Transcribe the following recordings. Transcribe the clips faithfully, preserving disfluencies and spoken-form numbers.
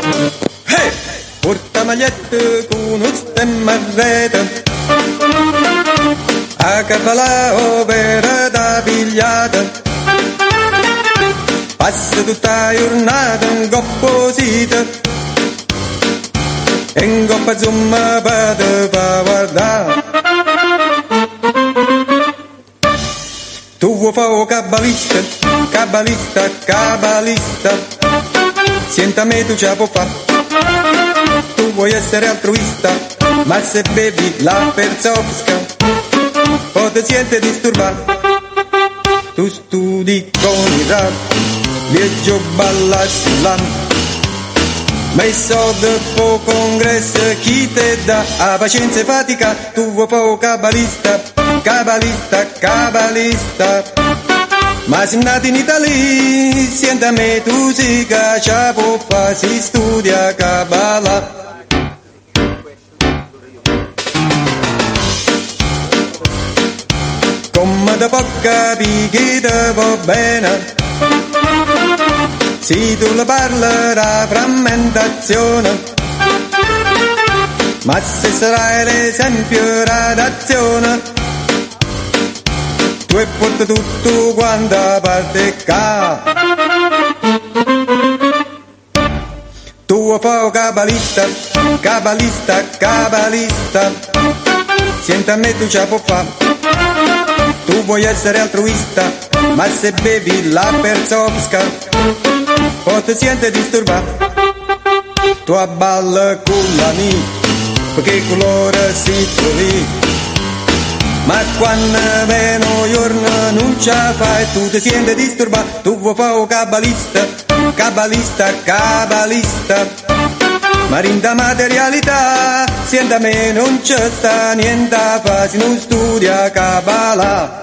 Hey! Porta magliette con uno stemma a rete, a cavalà opera da pigliata, passa tutta la giornata in coppa sita, e in coppa zumma per guardare. Tu vuoi fare un cabalista, cabalista, cabalista, senta me tu ce la puoi fare. Tu vuoi essere altruista, ma se bevi la Perzovska, poi ti senti disturbato. Tu studi con il rap, viaggio balla sull'anno, ma i soldi po' congresso chi te dà a pazienza e fatica. Tu vuoi fare un cabalista, cabalista, cabalista, ma se nati in Italia, senta me tu si caccia può fare, si studia cabala. Come da può capire che te va bene, se tu le parli la frammentazione, ma se sarai l'esempio d'azione, tu e porta tutto quanto a parte ca. Tu vuoi fare cabalista, cabalista, cabalista, senta a me tu ce la puoi fare. Tu vuoi essere altruista, ma se bevi la Perzovska, poi ti senti disturbato. Tu abballa con la mia, perché colore si lì, ma quando meno giorno non ce la fai, tu ti senti disturbato. Tu vuoi fare un cabalista, cabalista, cabalista, ma in da materialità, senta me non c'è sta niente a fare se non studia cabala.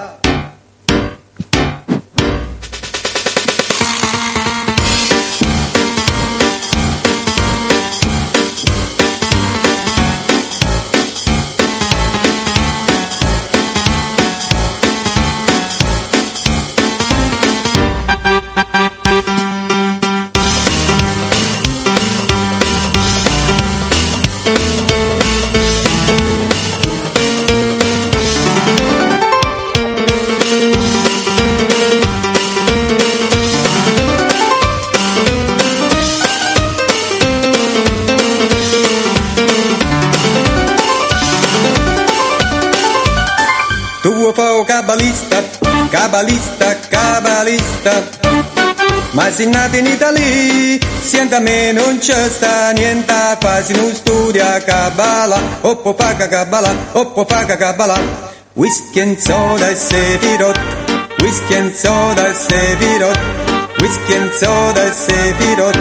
Cabalista, cabalista, cabalista, ma se nati in Italia, senta me non c'è sta niente a fare se non studia cabala, oppo paca cabala, oppo paca cabala, whisky and soda e sefirot, whisky and soda e sefirot, whisky and soda e sefirot,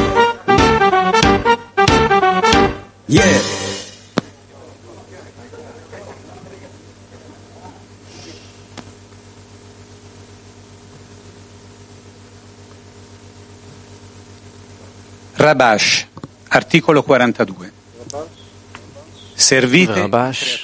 yeah. Rabash, articolo quarantadue. Servite Rabash,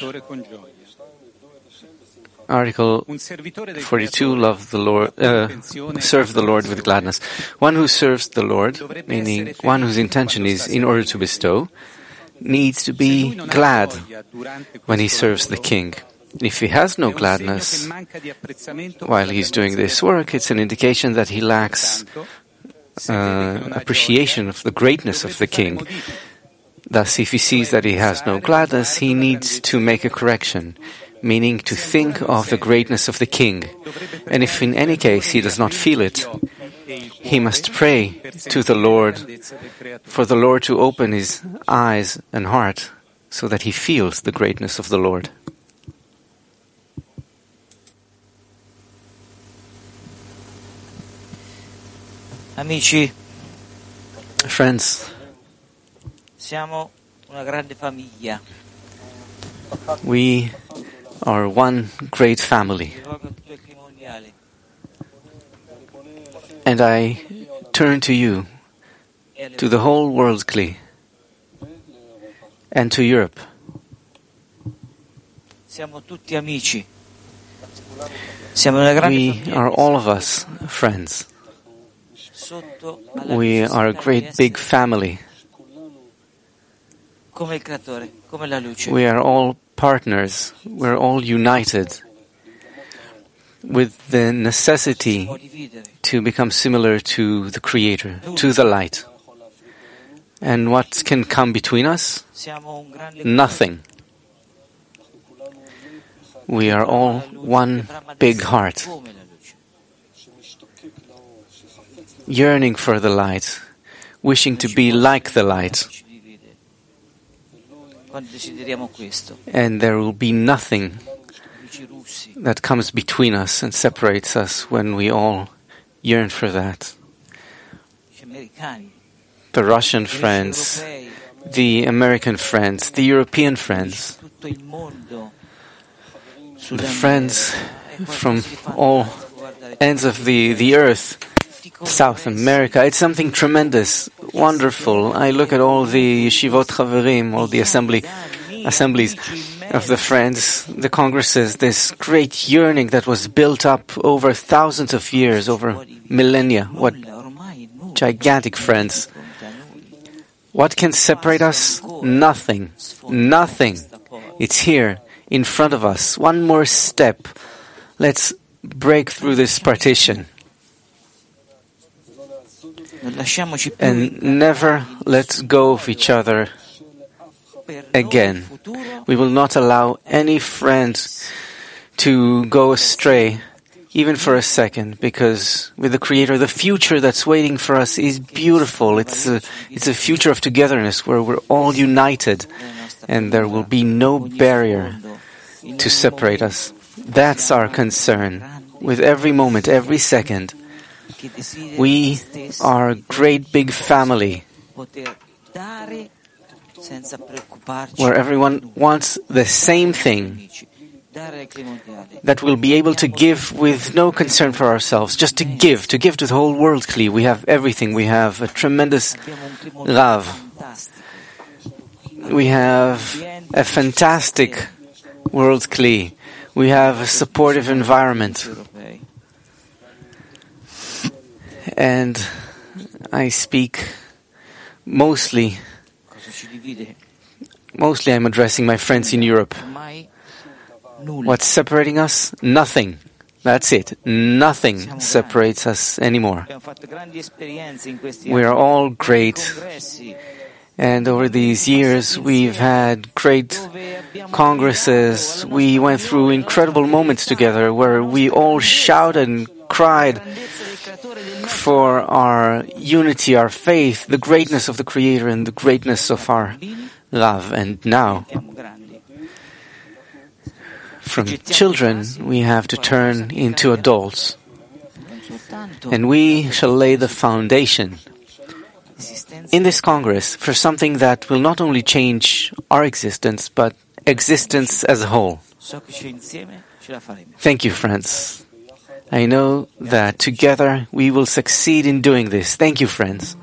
Article forty-two, love the Lord, uh, serve the Lord with gladness. One who serves the Lord, meaning one whose intention is in order to bestow, needs to be glad when he serves the king. If he has no gladness while he's doing this work, it's an indication that he lacks Uh, appreciation of the greatness of the king. Thus, if he sees that he has no gladness, he needs to make a correction, meaning to think of the greatness of the king. And if in any case he does not feel it, he must pray to the Lord for the Lord to open his eyes and heart so that he feels the greatness of the Lord. Amici, friends, siamo una grande famiglia. We are one great family. And I turn to you, to the whole world, Kli, and to Europe. Siamo tutti amici. Siamo una grande We famiglia. are all of us friends. We are a great big family We are all partners. We're all united with the necessity to become similar to the Creator, to the light. And what can come between us? Nothing. We are all one big heart, yearning for the light, wishing to be like the light. And there will be nothing that comes between us and separates us when we all yearn for that. The Russian friends, the American friends, the European friends, the friends from all ends of the, the earth, South America. It's something tremendous, wonderful. I look at all the Yeshivot Chaverim, all the assembly, assemblies of the friends, the congresses, this great yearning that was built up over thousands of years, over millennia. What gigantic friends. What can separate us? Nothing. Nothing. It's here, in front of us. One more step. Let's break through this partition. And never let go of each other again. We will not allow any friend to go astray, even for a second, because with the Creator, the future that's waiting for us is beautiful. It's a, it's a future of togetherness where we're all united, and there will be no barrier to separate us. That's our concern. With every moment, every second, we are a great big family where everyone wants the same thing, that we'll be able to give with no concern for ourselves, just to give, to give to the whole world, Kli. We have everything. We have a tremendous Rav. We have a fantastic world, Kli. We have a supportive environment. And I speak mostly, mostly I'm addressing my friends in Europe. What's separating us? Nothing. That's it. Nothing separates us anymore. We are all great. And over these years, we've had great congresses. We went through incredible moments together where we all shouted and cried for our unity, our faith, the greatness of the Creator and the greatness of our love. And now, from children, we have to turn into adults. And we shall lay the foundation in this Congress for something that will not only change our existence, but existence as a whole. Thank you, friends. I know that together we will succeed in doing this. Thank you, friends.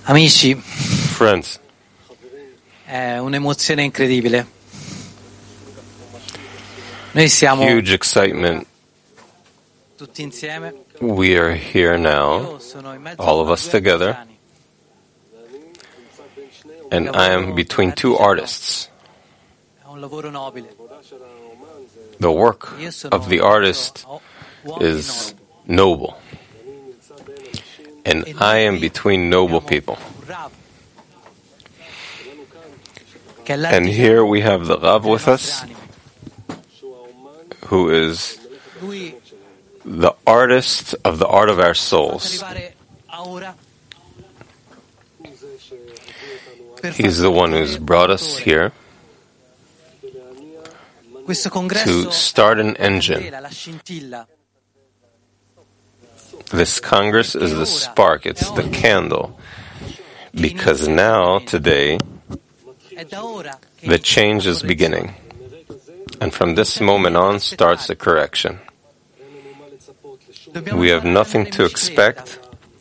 Amici, friends, è un'emozione incredibile. Noi siamo huge excitement. tutti insieme. We are here now, all of us together, and I am between two artists. È un lavoro nobile. The work of the artist is noble, and I am between noble people. And here we have the Rav with us, who is the artist of the art of our souls. He's the one who's brought us here to start an engine. This Congress is the spark, it's the candle, because now, today, the change is beginning. And from this moment on starts the correction. We have nothing to expect,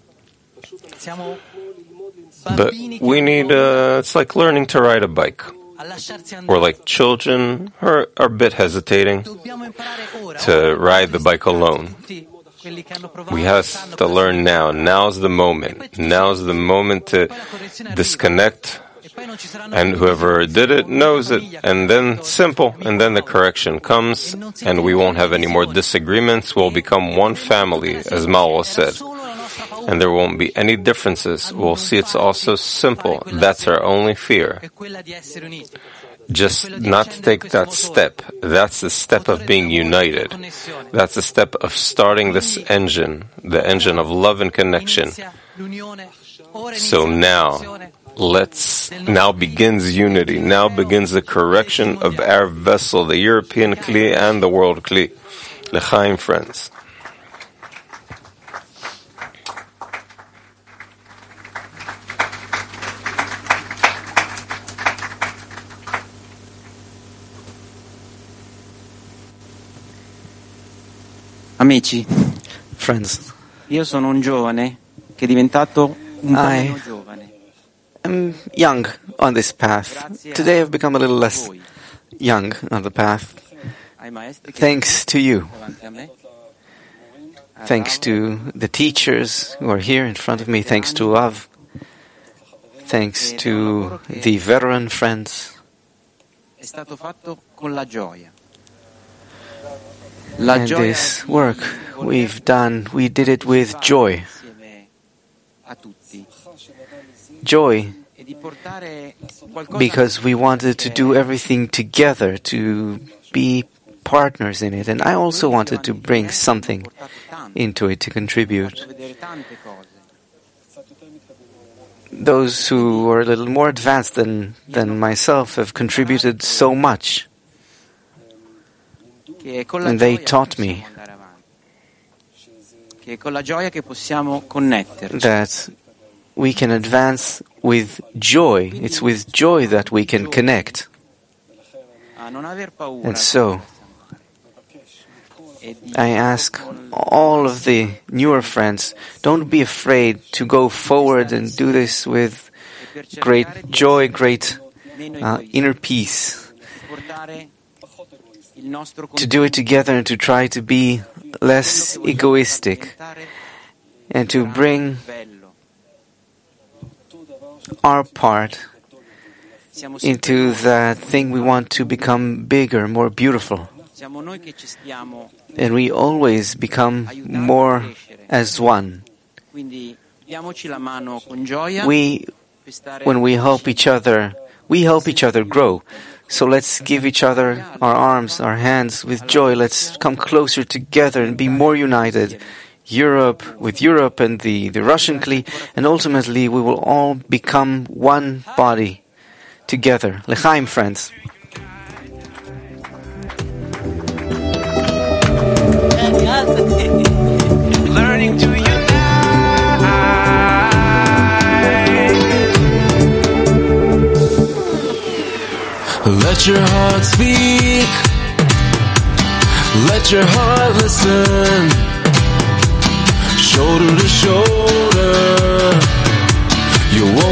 but we need, uh, it's like learning to ride a bike. We're like children who are, are a bit hesitating to ride the bike alone. We have to learn now. Now's the moment. Now's the moment to disconnect. And whoever did it knows it. And then simple. And then the correction comes, and we won't have any more disagreements. We'll become one family, as Mawa said. And there won't be any differences. We'll see it's all so simple. That's our only fear. Just not to take that step. That's the step of being united. That's the step of starting this engine, the engine of love and connection. So now, let's, now begins unity. Now begins the correction of our vessel, the European Kli and the world Kli. L'chaim, friends. Amici, friends, io sono un giovane che è diventato un po' meno giovane. I'm young on this path. Today I've become a little less young on the path. Thanks to you. Thanks to the teachers who are here in front of me. Thanks to Rav. Thanks to the veteran friends. È stato fatto con la gioia. And this work we've done, we did it with joy. Joy, because we wanted to do everything together, to be partners in it. And I also wanted to bring something into it to contribute. Those who are a little more advanced than, than myself have contributed so much. And they taught me that we can advance with joy. It's with joy that we can connect. And so, I ask all of the newer friends, don't be afraid to go forward and do this with great joy, great uh, inner peace. To do it together and to try to be less egoistic and to bring our part into that thing we want to become bigger, more beautiful. And we always become more as one. We, when we help each other, we help each other grow. So let's give each other our arms, our hands with joy. Let's come closer together and be more united. Europe, with Europe and the, the Russian Kli, and ultimately we will all become one body together. L'chaim, friends. Learning to unite. Let your heart speak. Let your heart listen. Shoulder to shoulder. You're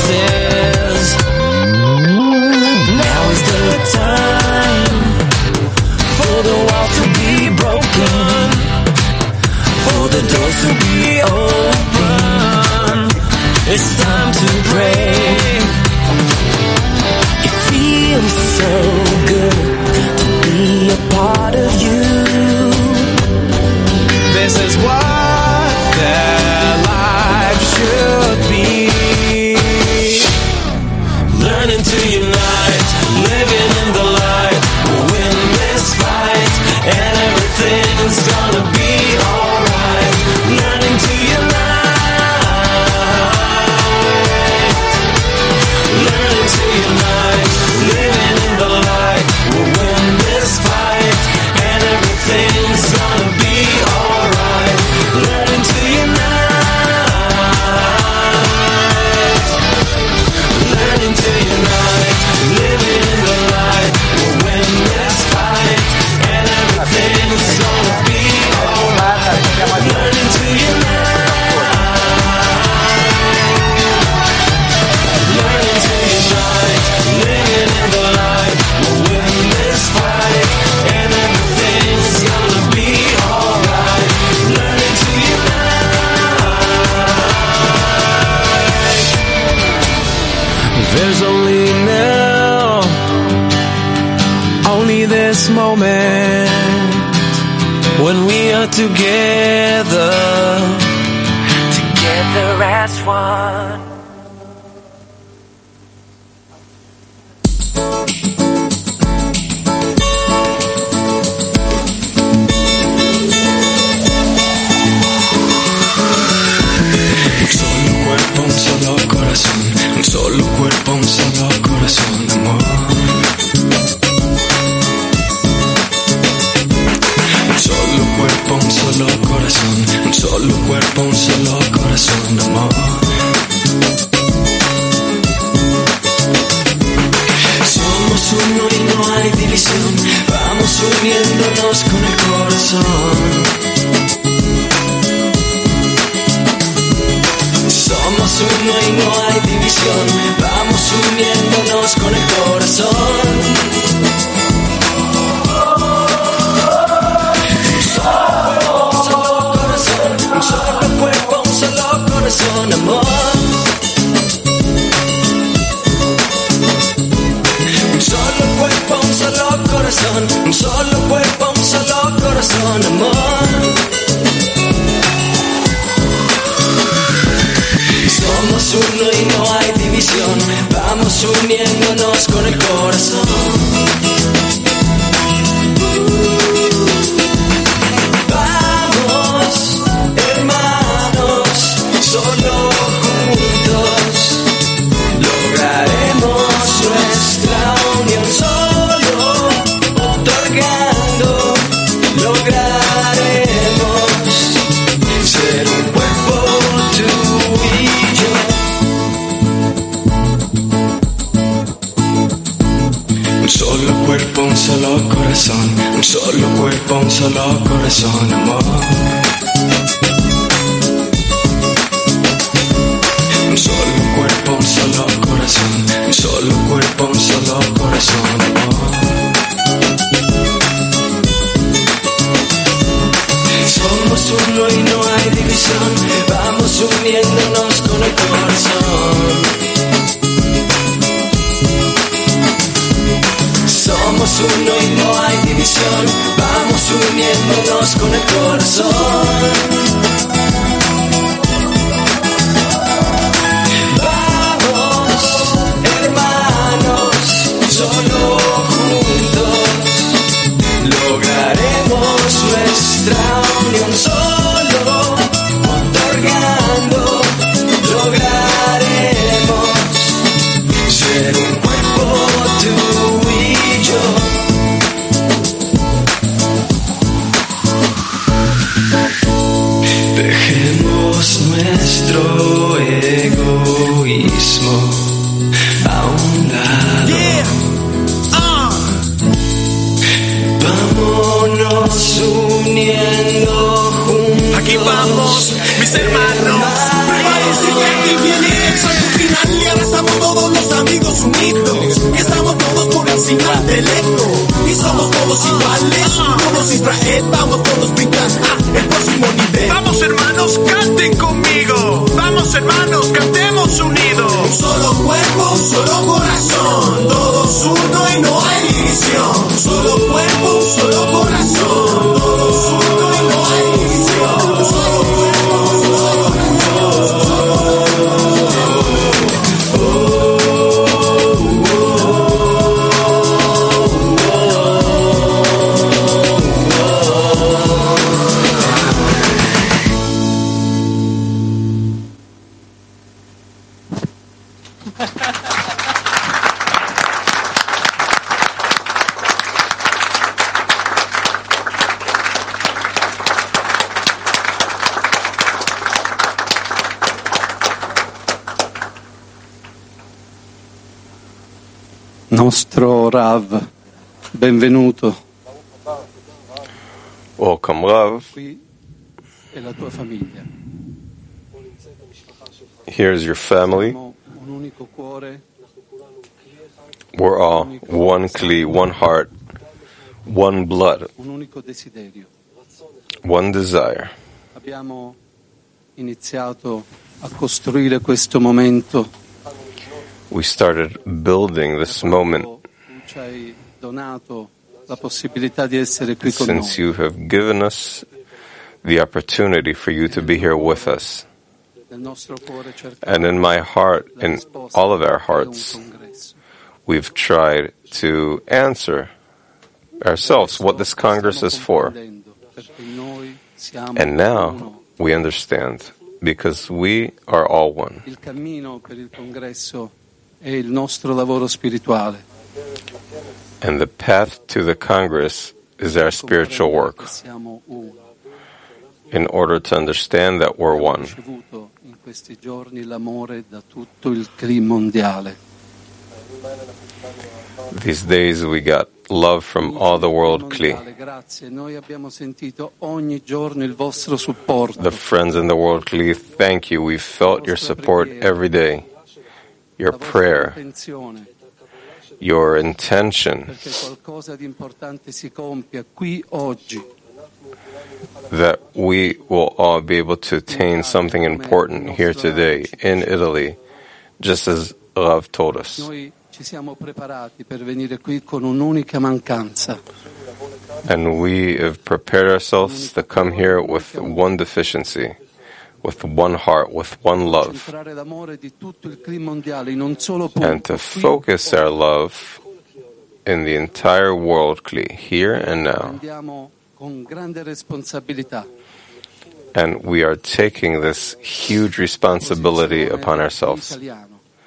says, now is the time for the wall to be broken, for the doors to be open. It's time to pray. It feels so good to be a part of you. This is what their life should be. Learning to unite, living in the light. We'll win this fight, and everything's gonna be alright. Learning to unite, learning to unite, living in the light. We'll win this fight, and everything's gonna be alright. Learning to unite, learning to unite, living in the light. We'll win this fight, and everything's gonna be alright. Learning to unite, learning to unite, living in the light. We'll win this fight, and everything's gonna be alright. Learning to unite. There's only now, only this moment, when we are together, together as one. Un solo corazón, un solo cuerpo, un solo corazón, amor. Un solo cuerpo, un solo corazón, un solo cuerpo, un solo corazón, amor. Somos uno y no hay división, vamos uniéndonos con el corazón. Somos uno y no hay división, vamos uniéndonos con el corazón. Un solo corazón, un solo cuerpo, un solo corazón, amor. Un solo cuerpo, un solo corazón, un solo cuerpo, un solo corazón, amor. Somos uno y no hay división, vamos uniéndonos con el corazón. Vamos, hermanos, solo juntos lograremos nuestra unión. Solo otorgando lograremos ser un cuerpo tú y yo. Un solo cuerpo, un solo corazón, un solo cuerpo, un solo corazón, amor. Un solo cuerpo, un solo corazón, un solo cuerpo, un solo corazón, amor. Somos uno y no hay división, vamos uniéndonos con el corazón. Somos uno y no hay división, vamos uniéndonos con el corazón. Vamos, hermanos, solo juntos lograremos nuestra unión. Solo otorgando lograremos ser un cuerpo tú y yo. Dejemos nuestro egoísmo a un lado. Yeah. Uh. Vámonos uniendo juntos. Aquí vamos, mis hermanos. Parece que aquí viene el salto final y ahora estamos Nostro Rav, benvenuto. Welcome, Rav. Qui è la tua famiglia. Here's your family. Siamo un unico cuore, We're all one Kli, one heart, one blood, un unico desiderio. one desire. Abbiamo iniziato a costruire questo momento. We started building this moment Tu ci hai donato la possibilità di essere qui con since noi. you have given us the opportunity for you to be here with us. Nel nostro cuore And in my heart, in all of our hearts, we've tried to answer ourselves what this Congress is for. And now we understand, because we are all one. Il cammino per il congresso è il nostro lavoro spirituale. And the path to the Congress is our spiritual work, Siamo uno. in order to understand that we're one. Abbiamo ricevuto in questi giorni l'amore da tutto il Kli mondiale. These days we got love from all the world Kli. Grazie, noi abbiamo sentito ogni giorno il vostro supporto. The friends in the world Kli, thank you. We've felt your support every day, your la vostra prayer, intenzione, your intention perché qualcosa di importante si compia qui oggi. that we will all be able to attain something important here today in Italy, just as Rav told us. Noi ci siamo preparati per venire qui con un'unica mancanza. And we have prepared ourselves to come here with one deficiency, with one heart, with one love, Centrare l'amore di tutto il Kli mondiale in un solo punto. and to qui focus our love in the entire world Kli, here and now. Andiamo con grande responsabilità. And we are taking this huge responsibility upon ourselves. Italiano.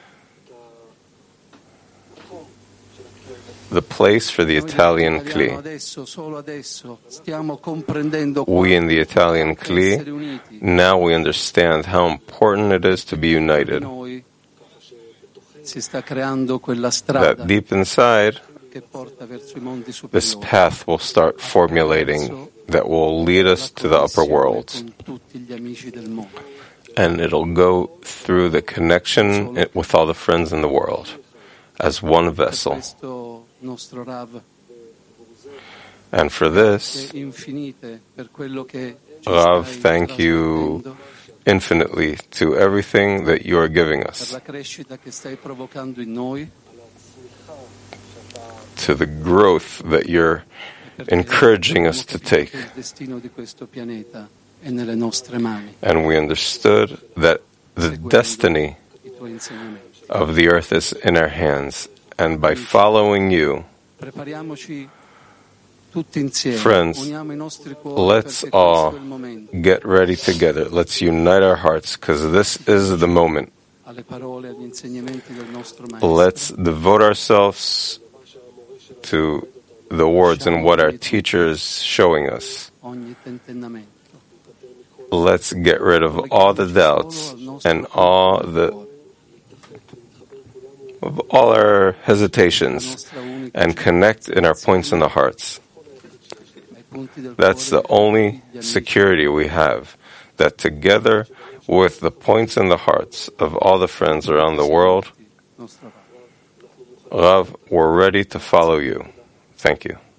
The place for the Noi Italian italiano Kli. adesso, solo adesso, stiamo comprendendo We in the Italian quanto essere Kli, uniti. now we understand how important it is to be united. Noi si sta creando quella strada That deep inside, che porta verso i mondi this superiori. path will start formulating that will lead us to the upper worlds. Con tutti gli amici del mondo. And it'll go through the connection with all the friends in the world as one vessel. Questo nostro Rav And for this, è infinite per quello che ci Rav, stai thank you trasmettendo, infinitely to everything that you are giving per us, la crescita che stai provocando in noi, to the growth that you're perché encouraging us to take. il destino di questo pianeta è nelle nostre mani, And we understood that the destiny i tuoi insegnamenti. of the earth is in our hands. And by following you, Prepariamoci tutti insieme, Friends, uniamo i nostri cuori let's perché all questo è il momento. get ready together. Let's unite our hearts, because this is the moment. Alle parole, agli insegnamenti del nostro Maestro. Let's devote ourselves to the words and what our teacher is showing us. Ogni tentennamento. Let's get rid of all the doubts and all the of all our hesitations and connect in our points in the hearts. Ai punti del That's the cuore only degli amici. security we have, that together with the points in the hearts of all the friends around the world, Nostro Rav. Rav, we're ready to follow you. Thank you.